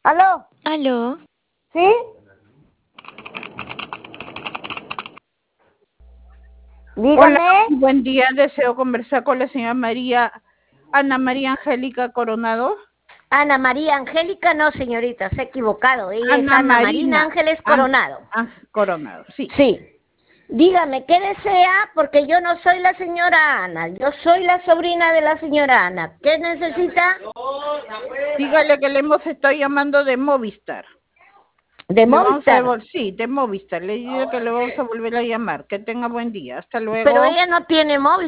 ¿Aló? Aló, ¿Sí? Hola, Dígame. buen día. Deseo conversar con la señora Ana María Angélica Coronado. Ana María Angélica, no, señorita, se ha equivocado. Ella es Ana Ana Marina Marina Ángeles Coronado. Coronado, sí. Sí. Dígame, ¿qué desea? Porque yo no soy la señora Ana, yo soy la sobrina de la señora Ana. ¿Qué necesita? Dígale que le hemos estado llamando de Movistar. ¿De Le vamos Movistar? sí, de Movistar. Le digo que le vamos a volver a llamar. Que tenga buen día. Hasta luego. Pero ella no tiene móvil.